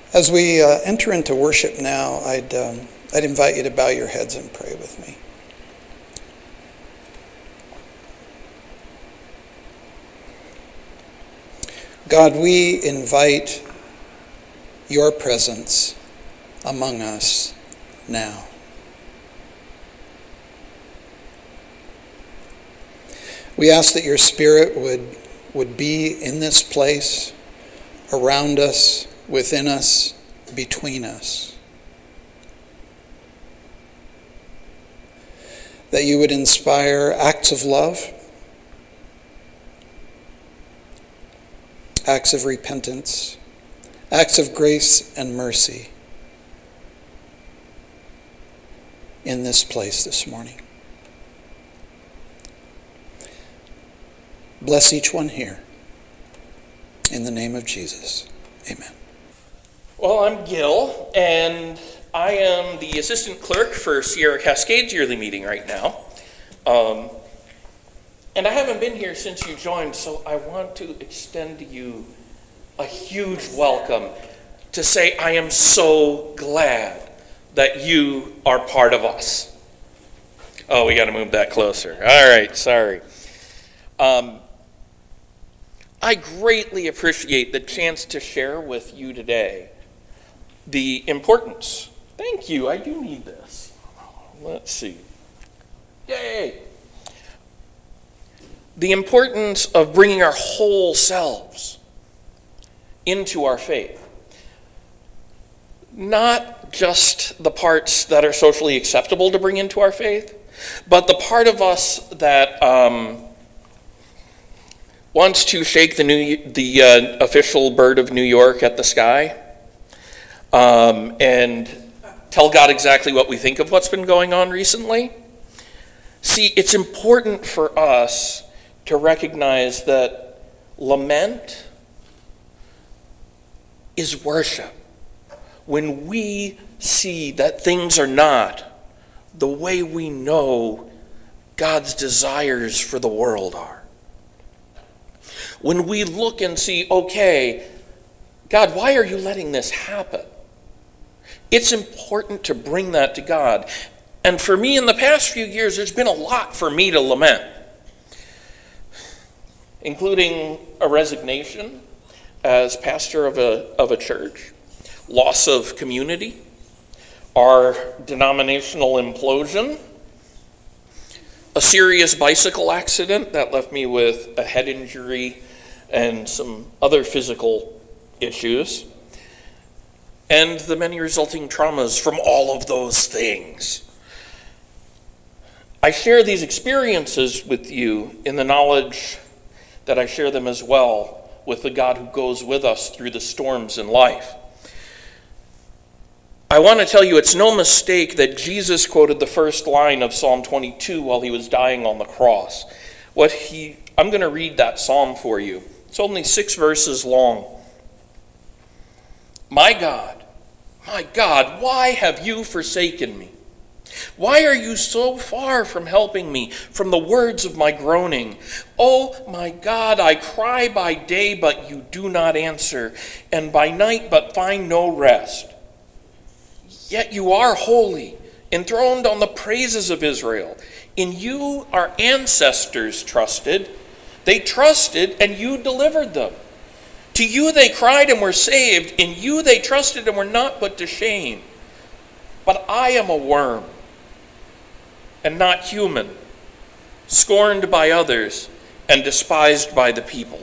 As we enter into worship now, I'd invite you to bow your heads and pray with me. God, we invite your presence among us now. We ask that your Spirit would be in this place, around us, within us, between us. That you would inspire acts of love, acts of repentance, acts of grace and mercy in this place this morning. Bless each one here. In the name of Jesus, amen. Well, I'm Gil, and I am the assistant clerk for Sierra Cascades yearly meeting right now. And I haven't been here since you joined, so I want to extend to you a huge welcome to say I am so glad that you are part of us. Oh, we got to move that closer. All right, sorry. I greatly appreciate the chance to share with you today the importance. Thank you, I do need this. Let's see. Yay! The importance of bringing our whole selves into our faith. Not just the parts that are socially acceptable to bring into our faith, but the part of us that wants to shake the official bird of New York at the sky and tell God exactly what we think of what's been going on recently. See, it's important for us to recognize that lament is worship. When we see that things are not the way we know God's desires for the world are. When we look and see, okay, God, why are you letting this happen? It's important to bring that to God. And for me, in the past few years, there's been a lot for me to lament, including a resignation as pastor of a church, loss of community, our denominational implosion, a serious bicycle accident that left me with a head injury and some other physical issues, and the many resulting traumas from all of those things. I share these experiences with you in the knowledge that I share them as well with the God who goes with us through the storms in life. I want to tell you it's no mistake that Jesus quoted the first line of Psalm 22 while he was dying on the cross. I'm going to read that psalm for you. It's only 6 verses long. My God, why have you forsaken me? Why are you so far from helping me, from the words of my groaning? Oh my God, I cry by day, but you do not answer, and by night, but find no rest. Yet you are holy, enthroned on the praises of Israel. In you our ancestors trusted. They trusted, and you delivered them. To you they cried and were saved. In you they trusted and were not put to shame. But I am a worm and not human, scorned by others and despised by the people.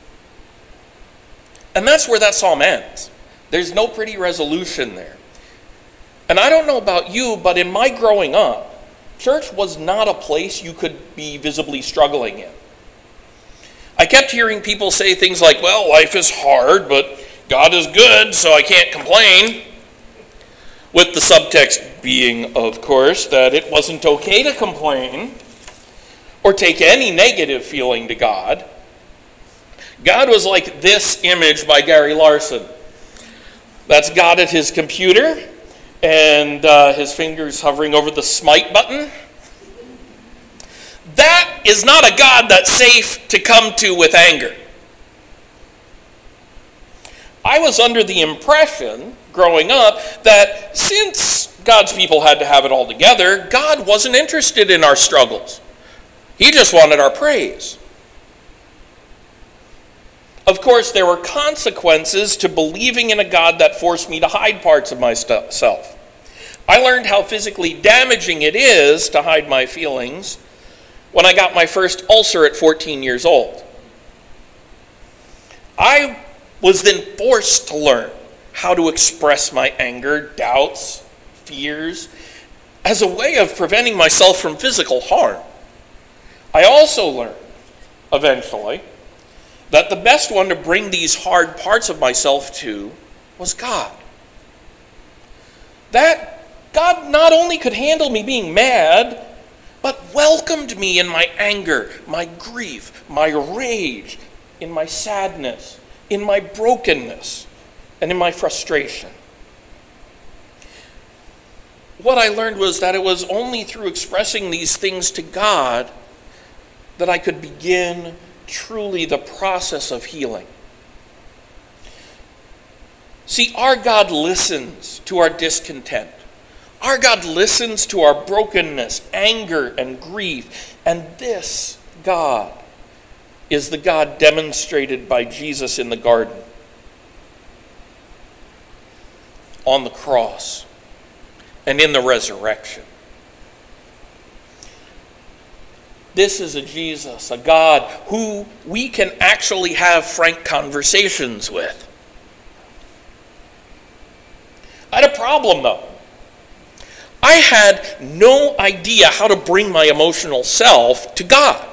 And that's where that psalm ends. There's no pretty resolution there. And I don't know about you, but in my growing up, church was not a place you could be visibly struggling in. I kept hearing people say things like, well, life is hard, but God is good, so I can't complain. With the subtext being, of course, that it wasn't okay to complain or take any negative feeling to God. God was like this image by Gary Larson. That's God at his computer and his fingers hovering over the smite button. That is not a God that's safe to come to with anger. I was under the impression, growing up, that since God's people had to have it all together, God wasn't interested in our struggles. He just wanted our praise. Of course, there were consequences to believing in a God that forced me to hide parts of myself. I learned how physically damaging it is to hide my feelings when I got my first ulcer at 14 years old. I was then forced to learn how to express my anger, doubts, fears, as a way of preventing myself from physical harm. I also learned, eventually, that the best one to bring these hard parts of myself to was God. That God not only could handle me being mad, but welcomed me in my anger, my grief, my rage, in my sadness, in my brokenness, and in my frustration. What I learned was that it was only through expressing these things to God that I could begin truly the process of healing. See, our God listens to our discontent. Our God listens to our brokenness, anger, and grief. And this God is the God demonstrated by Jesus in the garden, on the cross, and in the resurrection. This is a Jesus, a God who we can actually have frank conversations with. I had a problem, though. I had no idea how to bring my emotional self to God.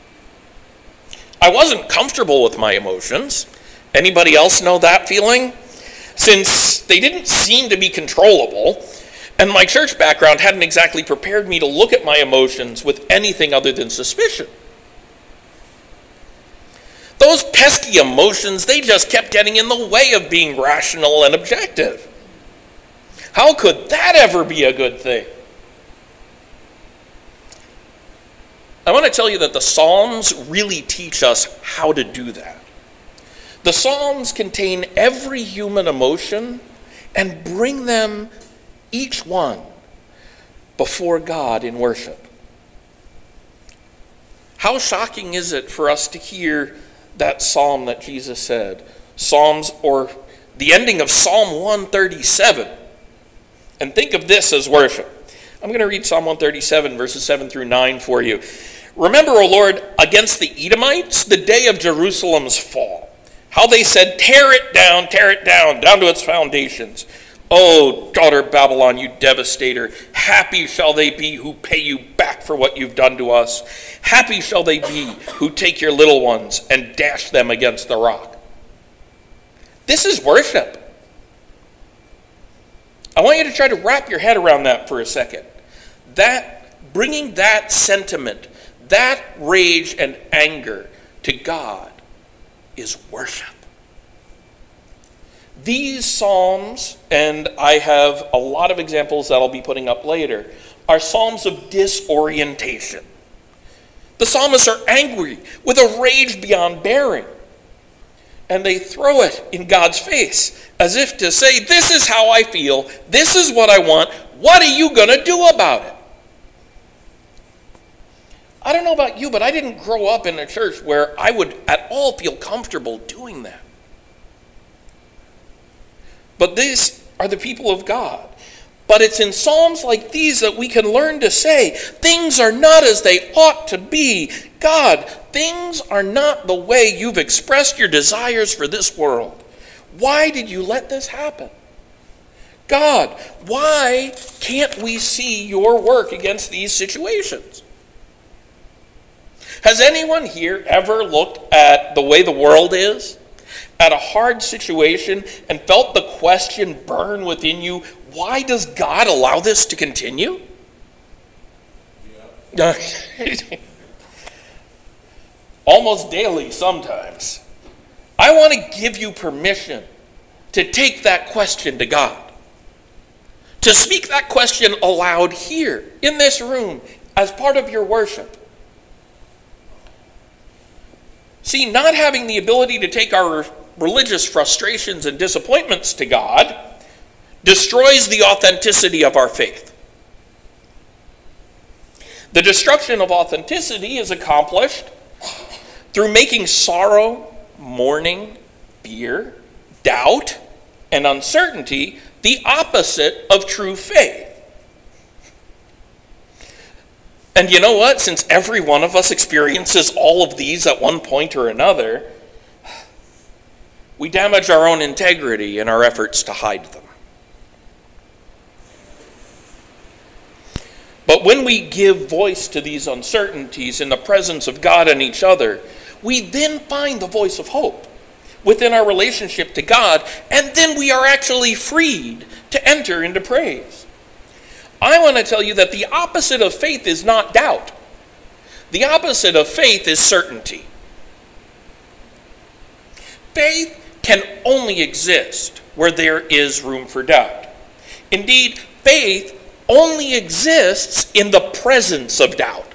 I wasn't comfortable with my emotions. Anybody else know that feeling? Since they didn't seem to be controllable, and my church background hadn't exactly prepared me to look at my emotions with anything other than suspicion. Those pesky emotions, they just kept getting in the way of being rational and objective. How could that ever be a good thing? I want to tell you that the Psalms really teach us how to do that. The Psalms contain every human emotion and bring them, each one, before God in worship. How shocking is it for us to hear that psalm that Jesus said, Psalms, or the ending of Psalm 137, and think of this as worship. I'm going to read Psalm 137, verses 7 through 9 for you. Remember, O Lord, against the Edomites, the day of Jerusalem's fall, how they said, tear it down to its foundations. O daughter Babylon, you devastator, happy shall they be who pay you back for what you've done to us. Happy shall they be who take your little ones and dash them against the rock. This is worship. I want you to try to wrap your head around that for a second. That, bringing that sentiment, that rage and anger to God is worship. These psalms, and I have a lot of examples that I'll be putting up later, are psalms of disorientation. The psalmists are angry with a rage beyond bearing, and they throw it in God's face as if to say, this is how I feel, this is what I want, what are you going to do about it? I don't know about you, but I didn't grow up in a church where I would at all feel comfortable doing that. But these are the people of God. But it's in psalms like these that we can learn to say, things are not as they ought to be. God, things are not the way you've expressed your desires for this world. Why did you let this happen? God, why can't we see your work against these situations? Has anyone here ever looked at the way the world is, at a hard situation, and felt the question burn within you, why does God allow this to continue? Yeah. Almost daily sometimes. I want to give you permission to take that question to God. To speak that question aloud here, in this room, as part of your worship. See, not having the ability to take our religious frustrations and disappointments to God destroys the authenticity of our faith. The destruction of authenticity is accomplished through making sorrow, mourning, fear, doubt, and uncertainty the opposite of true faith. And you know what? Since every one of us experiences all of these at one point or another, we damage our own integrity in our efforts to hide them. But when we give voice to these uncertainties in the presence of God and each other, we then find the voice of hope within our relationship to God, and then we are actually freed to enter into praise. I want to tell you that the opposite of faith is not doubt. The opposite of faith is certainty. Faith can only exist where there is room for doubt. Indeed, faith only exists in the presence of doubt.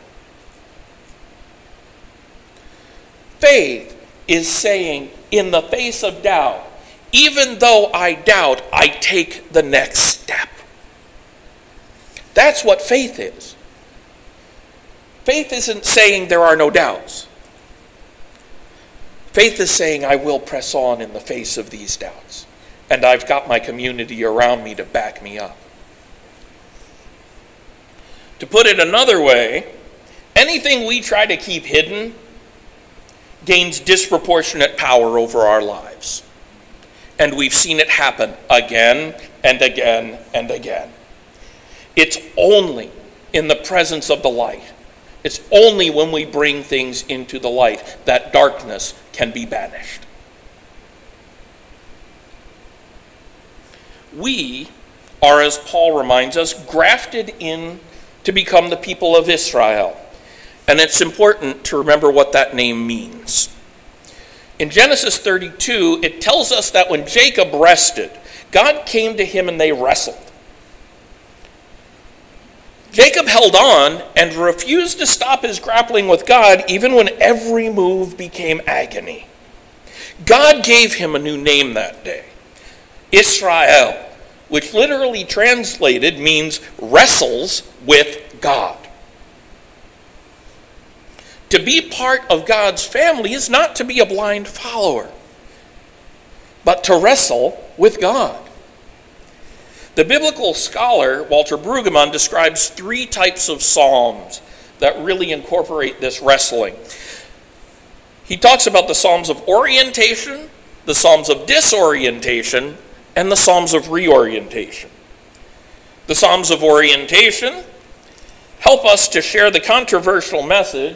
Faith is saying, in the face of doubt, even though I doubt, I take the next step. That's what faith is. Faith isn't saying there are no doubts. Faith is saying I will press on in the face of these doubts. And I've got my community around me to back me up. To put it another way, anything we try to keep hidden gains disproportionate power over our lives. And we've seen it happen again and again and again. It's only in the presence of the light. It's only when we bring things into the light that darkness can be banished. We are, as Paul reminds us, grafted in to become the people of Israel. And it's important to remember what that name means. In Genesis 32, it tells us that when Jacob rested, God came to him and they wrestled. Jacob held on and refused to stop his grappling with God even when every move became agony. God gave him a new name that day, Israel, which literally translated means wrestles with God. To be part of God's family is not to be a blind follower, but to wrestle with God. The biblical scholar Walter Brueggemann describes 3 types of psalms that really incorporate this wrestling. He talks about the psalms of orientation, the psalms of disorientation, and the psalms of reorientation. The psalms of orientation help us to share the controversial message,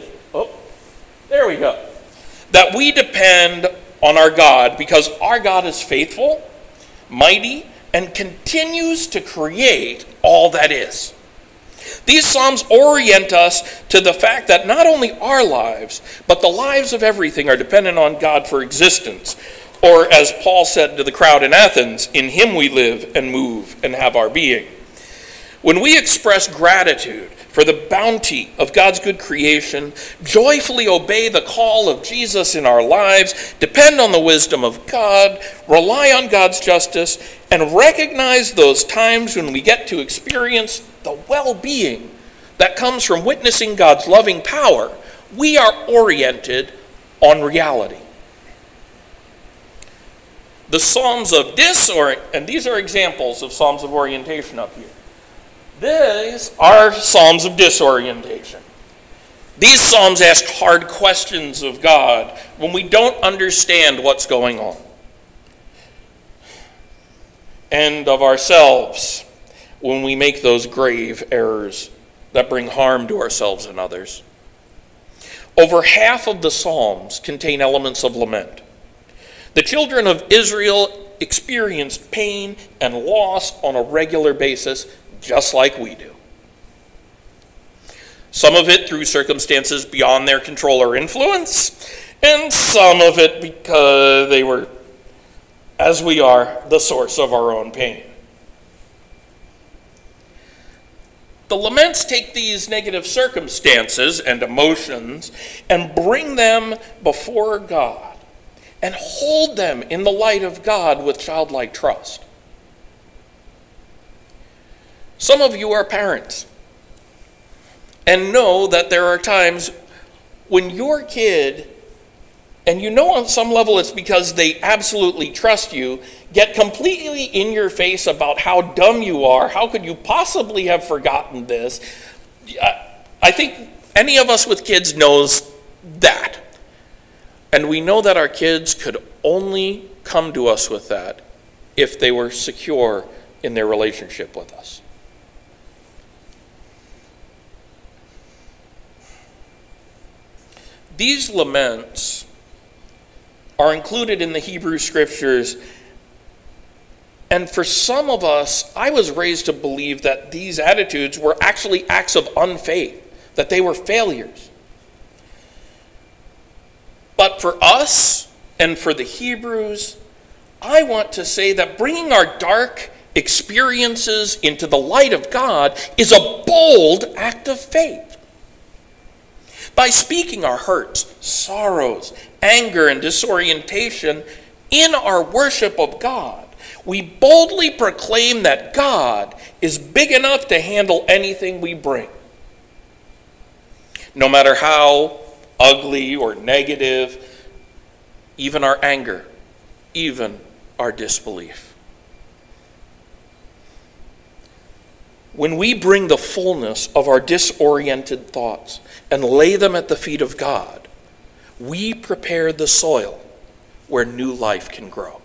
that we depend on our God because our God is faithful, mighty, and continues to create all that is. These psalms orient us to the fact that not only our lives, but the lives of everything are dependent on God for existence. Or as Paul said to the crowd in Athens, in him we live and move and have our being. When we express gratitude for the bounty of God's good creation, joyfully obey the call of Jesus in our lives, depend on the wisdom of God, rely on God's justice, and recognize those times when we get to experience the well-being that comes from witnessing God's loving power, we are oriented on reality. The Psalms of and these are examples of Psalms of orientation up here. These are Psalms of disorientation. These Psalms ask hard questions of God when we don't understand what's going on. And of ourselves when we make those grave errors that bring harm to ourselves and others. Over half of the Psalms contain elements of lament. The children of Israel experienced pain and loss on a regular basis, just like we do. Some of it through circumstances beyond their control or influence, and some of it because they were, as we are, the source of our own pain. The laments take these negative circumstances and emotions and bring them before God and hold them in the light of God with childlike trust. Some of you are parents and know that there are times when your kid, and you know on some level it's because they absolutely trust you, get completely in your face about how dumb you are. How could you possibly have forgotten this? I think any of us with kids knows that. And we know that our kids could only come to us with that if they were secure in their relationship with us. These laments are included in the Hebrew Scriptures, and for some of us, I was raised to believe that these attitudes were actually acts of unfaith, that they were failures. But for us and for the Hebrews, I want to say that bringing our dark experiences into the light of God is a bold act of faith. By speaking our hurts, sorrows, anger, and disorientation in our worship of God, we boldly proclaim that God is big enough to handle anything we bring. No matter how ugly or negative, even our anger, even our disbelief. When we bring the fullness of our disoriented thoughts and lay them at the feet of God, we prepare the soil where new life can grow.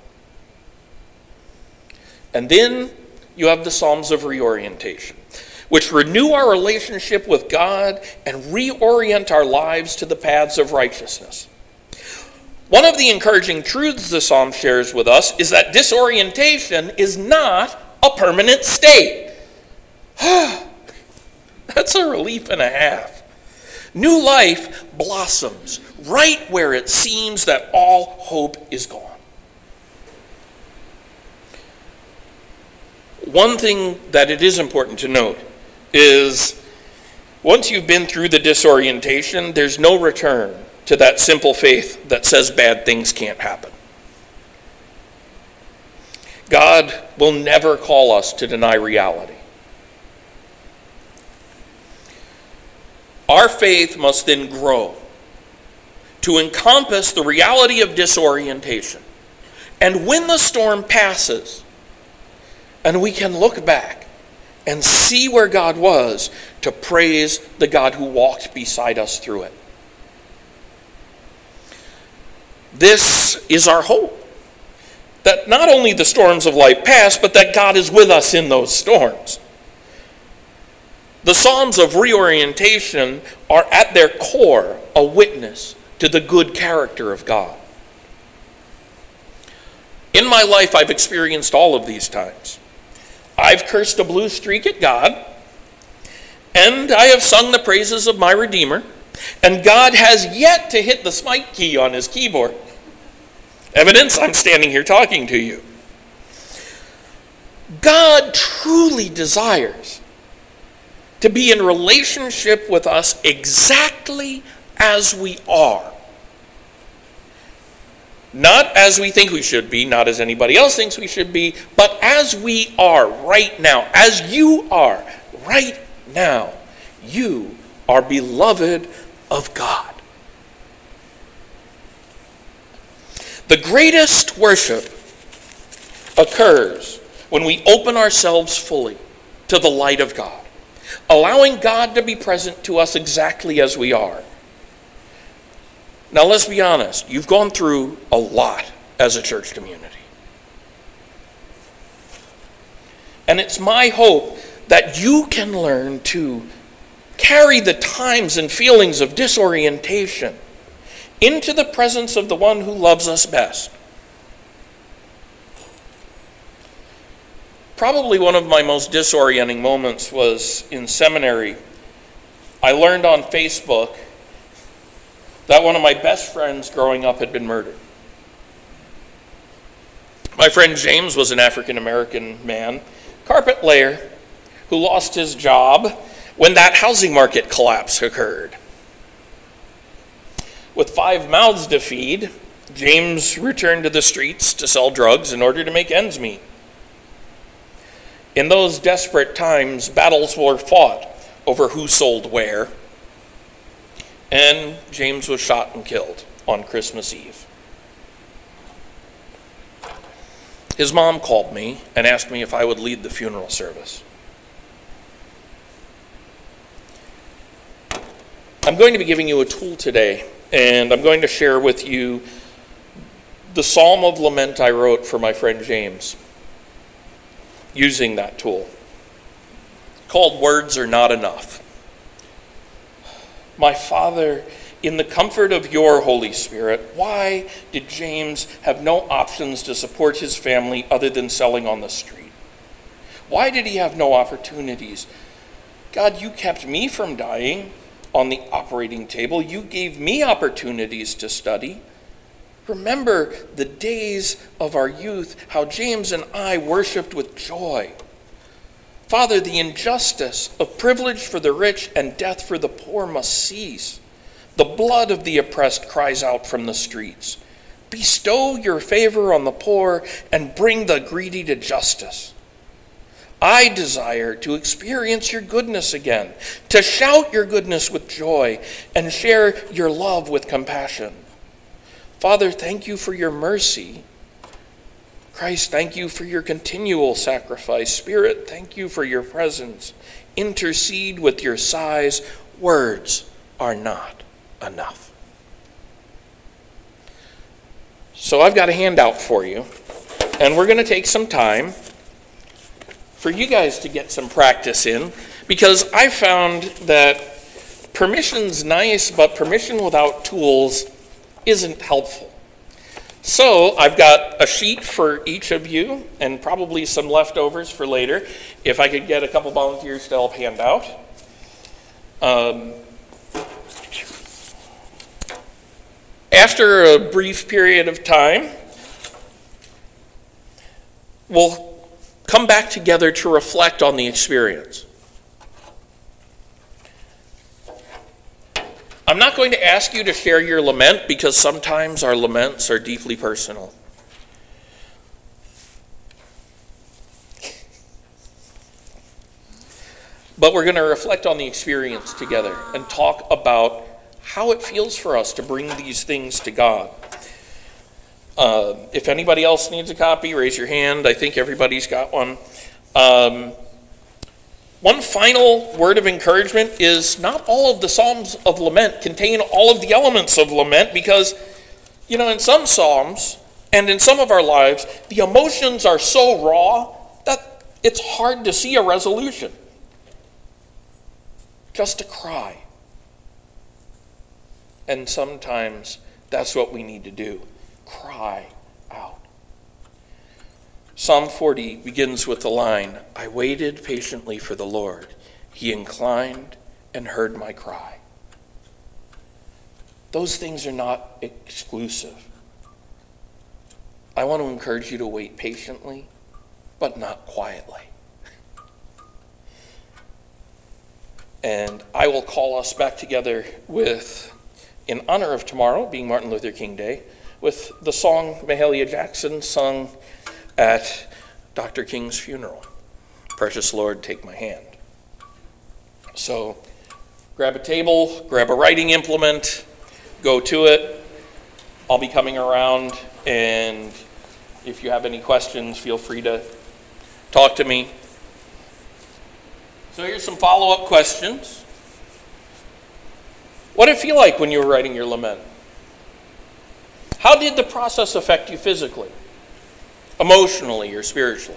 And then you have the Psalms of reorientation, which renew our relationship with God and reorient our lives to the paths of righteousness. One of the encouraging truths the Psalm shares with us is that disorientation is not a permanent state. That's a relief and a half. New life blossoms right where it seems that all hope is gone. One thing that it is important to note is once you've been through the disorientation, there's no return to that simple faith that says bad things can't happen. God will never call us to deny reality. Our faith must then grow to encompass the reality of disorientation. And when the storm passes, and we can look back and see where God was, to praise the God who walked beside us through it. This is our hope. That not only the storms of life pass, but that God is with us in those storms. The Psalms of reorientation are at their core a witness to the good character of God. In my life, I've experienced all of these times. I've cursed a blue streak at God, and I have sung the praises of my Redeemer, and God has yet to hit the smite key on his keyboard. Evidence, I'm standing here talking to you. God truly desires to be in relationship with us exactly as we are. Not as we think we should be, not as anybody else thinks we should be, but as we are right now, as you are right now. You are beloved of God. The greatest worship occurs when we open ourselves fully to the light of God, allowing God to be present to us exactly as we are. Now let's be honest, you've gone through a lot as a church community. And it's my hope that you can learn to carry the times and feelings of disorientation into the presence of the one who loves us best. Probably one of my most disorienting moments was in seminary. I learned on Facebook that one of my best friends growing up had been murdered. My friend James was an African-American man, carpet layer, who lost his job when that housing market collapse occurred. With 5 mouths to feed, James returned to the streets to sell drugs in order to make ends meet. In those desperate times, battles were fought over who sold where, and James was shot and killed on Christmas Eve. His mom called me and asked me if I would lead the funeral service. I'm going to be giving you a tool today, and I'm going to share with you the Psalm of Lament I wrote for my friend James, using that tool, called Words Are Not Enough. My Father, in the comfort of your Holy Spirit, why did James have no options to support his family other than selling on the street? Why did he have no opportunities? God, you kept me from dying on the operating table. You gave me opportunities to study. Remember the days of our youth, how James and I worshiped with joy. Father, the injustice of privilege for the rich and death for the poor must cease. The blood of the oppressed cries out from the streets. Bestow your favor on the poor and bring the greedy to justice. I desire to experience your goodness again, to shout your goodness with joy and share your love with compassion. Father, thank you for your mercy. Christ, thank you for your continual sacrifice. Spirit, thank you for your presence. Intercede with your sighs. Words are not enough. So I've got a handout for you, and we're going to take some time for you guys to get some practice in, because I found that permission's nice, but permission without tools isn't helpful. So I've got a sheet for each of you and probably some leftovers for later. If I could get a couple volunteers to help hand out. After a brief period of time, we'll come back together to reflect on the experience. I'm not going to ask you to share your lament because sometimes our laments are deeply personal. But we're going to reflect on the experience together and talk about how it feels for us to bring these things to God. If anybody else needs a copy, raise your hand. I think everybody's got one. One final word of encouragement is not all of the Psalms of Lament contain all of the elements of lament, because, in some Psalms and in some of our lives, the emotions are so raw that it's hard to see a resolution. Just to cry. And sometimes that's what we need to do. Cry out. Psalm 40 begins with the line, I waited patiently for the Lord. He inclined and heard my cry. Those things are not exclusive. I want to encourage you to wait patiently, but not quietly. And I will call us back together with, in honor of tomorrow, being Martin Luther King Day, with the song Mahalia Jackson sung at Dr. King's funeral. Precious Lord, take my hand. So grab a table, grab a writing implement, go to it. I'll be coming around, and if you have any questions, feel free to talk to me. So here's some follow-up questions. What did it feel like when you were writing your lament? How did the process affect you physically, emotionally, or spiritually?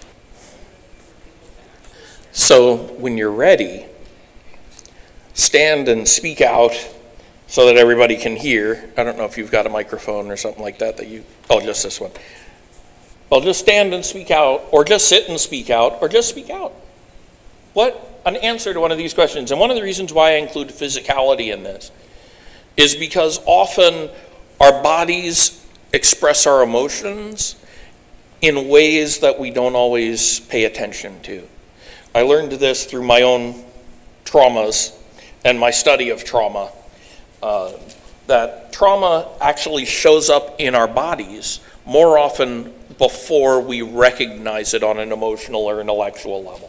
So when you're ready, stand and speak out so that everybody can hear. I don't know if you've got a microphone or something like that just this one. Well, just stand and speak out, or just sit and speak out, or just speak out. What an answer to one of these questions. And one of the reasons why I include physicality in this is because often our bodies express our emotions in ways that we don't always pay attention to. I learned this through my own traumas and my study of trauma. that trauma actually shows up in our bodies more often before we recognize it on an emotional or intellectual level.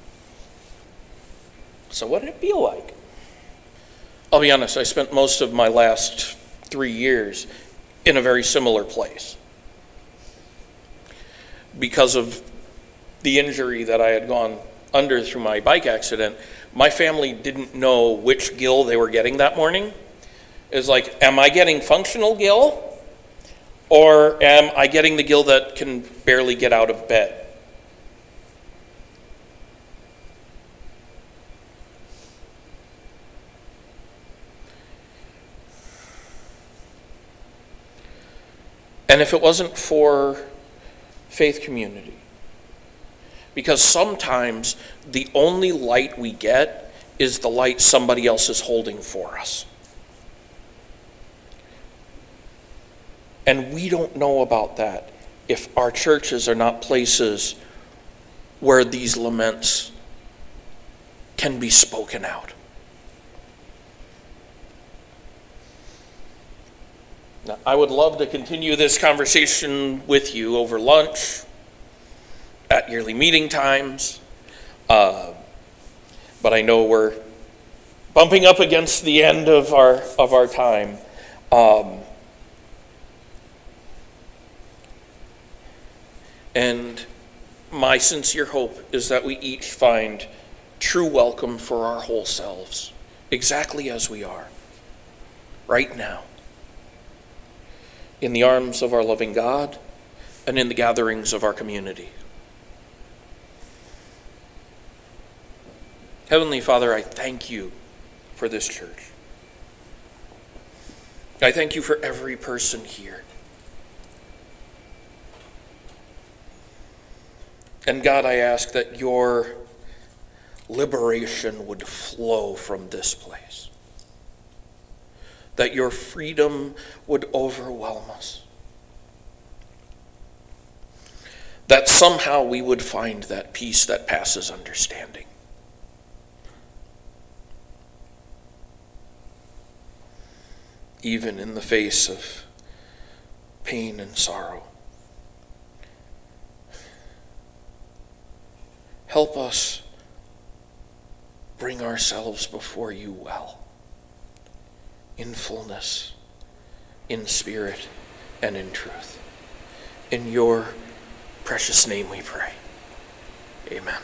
So what did it feel like? I'll be honest, I spent most of my last 3 years in a very similar place. Because of the injury that I had gone under through my bike accident, my family didn't know which gill they were getting that morning. It was like, am I getting functional gill? Or am I getting the gill that can barely get out of bed? And if it wasn't for faith community, because sometimes the only light we get is the light somebody else is holding for us. And we don't know about that if our churches are not places where these laments can be spoken out. Now, I would love to continue this conversation with you over lunch, at yearly meeting times, but I know we're bumping up against the end of our time. And my sincere hope is that we each find true welcome for our whole selves, exactly as we are, right now, in the arms of our loving God and in the gatherings of our community. Heavenly Father, I thank you for this church. I thank you for every person here. And God, I ask that your liberation would flow from this place, that your freedom would overwhelm us, that somehow we would find that peace that passes understanding. Even in the face of pain and sorrow. Help us bring ourselves before you well, in fullness, in spirit, and in truth. In your precious name we pray. Amen.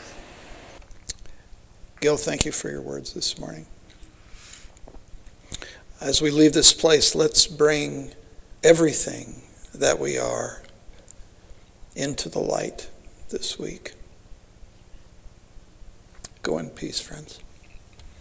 Gil, thank you for your words this morning. As we leave this place, let's bring everything that we are into the light this week. Go in peace, friends.